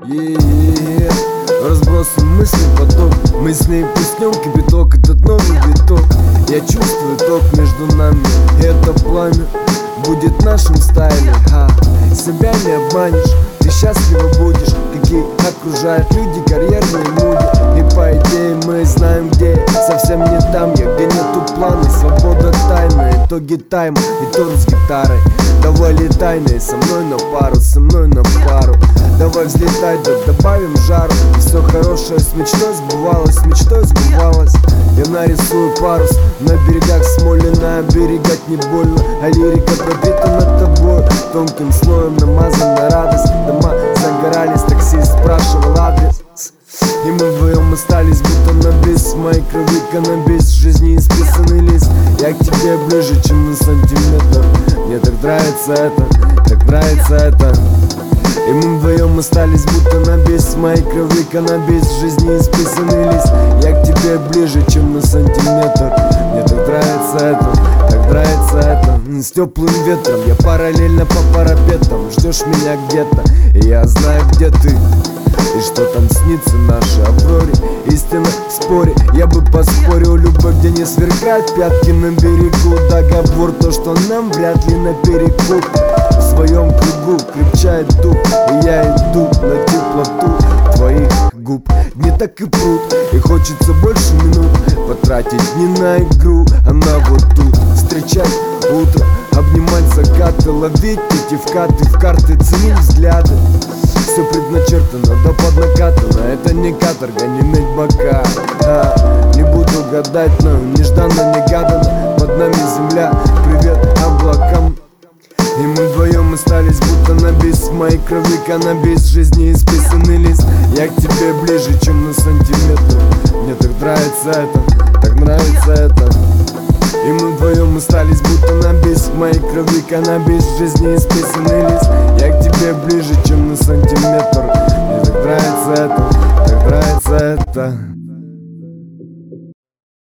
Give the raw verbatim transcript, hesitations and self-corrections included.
е-е-е. Разбросы мысли, поток мыслей, пуснем кипяток, этот новый виток. Я чувствую ток между нами, и это пламя будет нашим стайлем. Ха, себя не обманешь, ты счастлива будешь. Какие окружают люди, карьерные муди. И по идее мы знаем, где совсем не там я, где нету плана, свобода тайна. Итоги тайма и торт с гитарой. Давай летай со мной на пару, со мной на пару. Давай взлетай, да добавим жару. И все хорошее с мечтой сбывалось, с мечтой сбывалось. Я нарисую парус на берегах Смолина. Оберегать не больно, а лирика пропитана тобой. Тонким слоем намазана радость. Дома загорались, таксист спрашивал адрес. И мы вдвоем остались, будто на бис. В моей крови каннабис, в жизни исписанный лист. Я к тебе ближе, чем на сантиметр. Мне так нравится это, так нравится это. И мы вдвоем остались, будто на бис. В моей крови каннабис, в жизни исписанный лист. Я к тебе ближе, чем на сантиметр. Мне так нравится это, так нравится это. С теплым ветром я параллельно по парапетам. Ждешь меня где-то, и я знаю, где ты. И что там снится нашей Авроре. Истина в споре, я бы поспорил. Любовь, где не сверкают пятки на берегу. Договор, то, что нам вряд ли наперекур. В своем кругу крепчает дух, и я иду на теплоту твоих губ. Дни так и прут, и хочется больше минут потратить не на игру, а на вот тут. Встречать утро, обнимать закаты, ловить эти вкаты в карты, ценить взгляды. Все предначертано, да поднакатано. Это не каторга, не мыть бока, а, не буду гадать, но нежданно-негаданно. Под нами земля, привет облакам. И мы вдвоем остались, будто на бис. В моей крови каннабис, в жизни исписанный лист. Я к тебе ближе, чем на сантиметр. Мне так нравится это, так нравится это. И мы вдвоем остались, будто на бис. В моей крови каннабис, в жизни исписанный лист.